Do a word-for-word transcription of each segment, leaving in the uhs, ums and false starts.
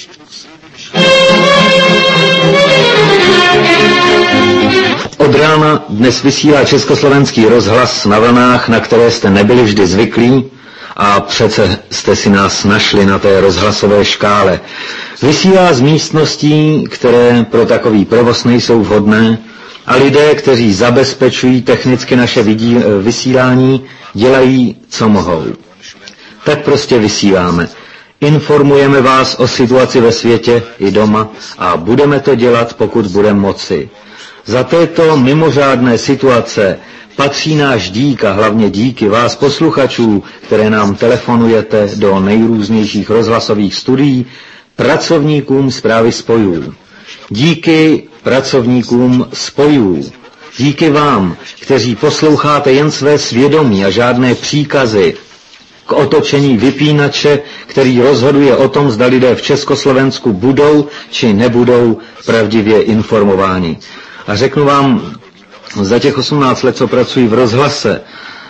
Od rána dnes vysílá Československý rozhlas na vlnách, na které jste nebyli vždy zvyklí, a přece jste si nás našli na té rozhlasové škále. Vysílá z místností, které pro takový provoz nejsou vhodné, a lidé, kteří zabezpečují technicky naše vidí, vysílání, dělají, co mohou. Tak prostě vysíláme. Informujeme vás o situaci ve světě i doma a budeme to dělat, pokud budeme moci. Za této mimořádné situace patří náš dík a hlavně díky vás posluchačů, které nám telefonujete do nejrůznějších rozhlasových studií, pracovníkům Zprávy spojů. Díky pracovníkům spojů. Díky vám, kteří posloucháte jen své svědomí a žádné příkazy k otočení vypínače, který rozhoduje o tom, zda lidé v Československu budou či nebudou pravdivě informováni. A řeknu vám, za těch osmnáct let, co pracuji v rozhlase,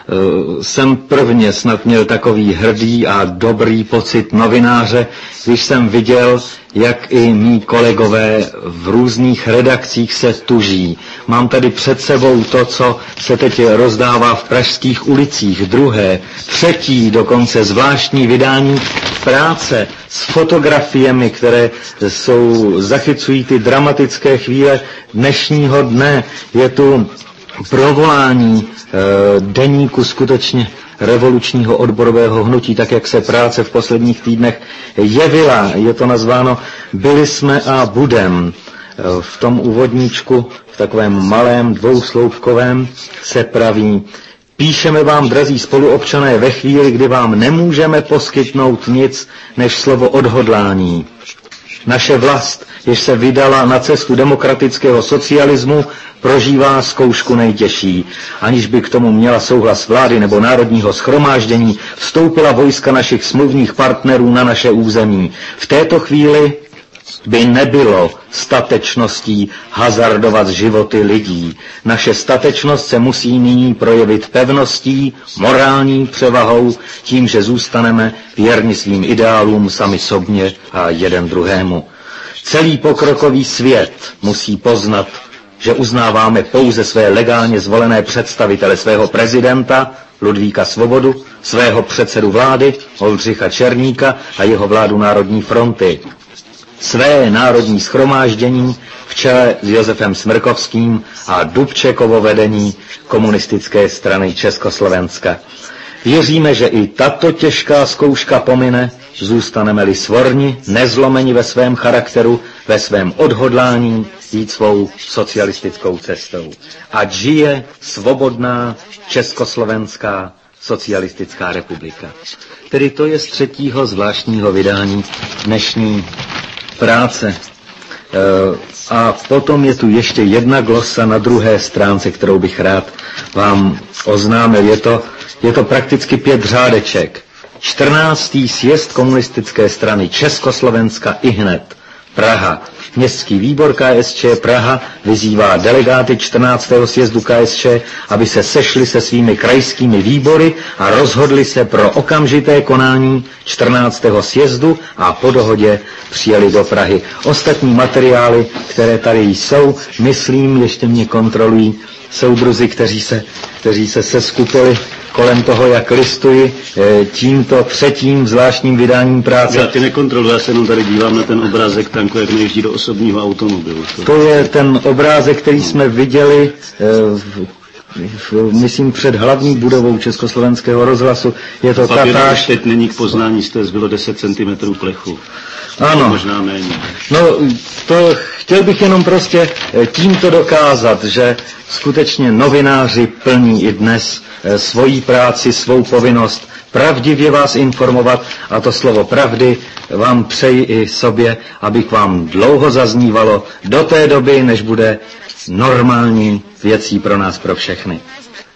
jsem prvně snad měl takový hrdý a dobrý pocit novináře, když jsem viděl, jak i mí kolegové v různých redakcích se tuží. Mám tady před sebou to, co se teď rozdává v pražských ulicích, druhé, třetí dokonce zvláštní vydání Práce s fotografiemi, které jsou, zachycují ty dramatické chvíle dnešního dne. Je tu provolání e, deníku skutečně revolučního odborového hnutí, tak jak se Práce v posledních týdnech jevila. Je to nazváno Byli jsme a budem. E, v tom úvodníčku, v takovém malém dvousloupkovém, se praví: píšeme vám, drazí spoluobčané, ve chvíli, kdy vám nemůžeme poskytnout nic než slovo odhodlání. Naše vlast, jež se vydala na cestu demokratického socialismu, prožívá zkoušku nejtěžší. Aniž by k tomu měla souhlas vlády nebo národního shromáždění, vstoupila vojska našich smluvních partnerů na naše území. V této chvíli by nebylo statečností hazardovat životy lidí. Naše statečnost se musí nyní projevit pevností, morální převahou, tím, že zůstaneme věrni svým ideálům sami sobě a jeden druhému. Celý pokrokový svět musí poznat, že uznáváme pouze své legálně zvolené představitele, svého prezidenta Ludvíka Svobodu, svého předsedu vlády Oldřicha Černíka a jeho vládu Národní fronty. Své národní shromáždění v čele s Josefem Smrkovským a Dubčekovo vedení Komunistické strany Československa. Věříme, že i tato těžká zkouška pomine, zůstaneme-li svorni, nezlomeni ve svém charakteru, ve svém odhodlání jít svou socialistickou cestou. Ať žije svobodná Československá socialistická republika. Tedy to je z třetího zvláštního vydání dnešní Práce. A potom je tu ještě jedna glosa na druhé stránce, kterou bych rád vám oznámil. Je to, je to prakticky pět řádeček. čtrnáctý sjezd komunistické strany Československa ihned. Praha. Městský výbor K S Č Praha vyzývá delegáty čtrnáctého sjezdu K S Č, aby se sešli se svými krajskými výbory a rozhodli se pro okamžité konání čtrnáctého sjezdu a po dohodě přijeli do Prahy. Ostatní materiály, které tady jsou, myslím, ještě mě kontrolují soudruzi, kteří se, kteří se seskupili kolem toho, jak listuji tímto třetím zvláštním vydáním Práce. Já ty nekontroluji, já se jenom tady dívám na ten obrázek tanku, jak nejezdí do osobního automobilu. To, to je ten obrázek, který jsme viděli v, v, myslím před hlavní budovou Československého rozhlasu. Je to Tatáš. Teď není k poznání, jste zbylo deset centimetrů plechu. Ano. Možná méně. No, to chtěl bych jenom prostě tímto dokázat, že skutečně novináři plní i dnes svoji práci, svou povinnost pravdivě vás informovat, a to slovo pravdy vám přeji i sobě, abych vám dlouho zaznívalo do té doby, než bude normální věcí pro nás, pro všechny.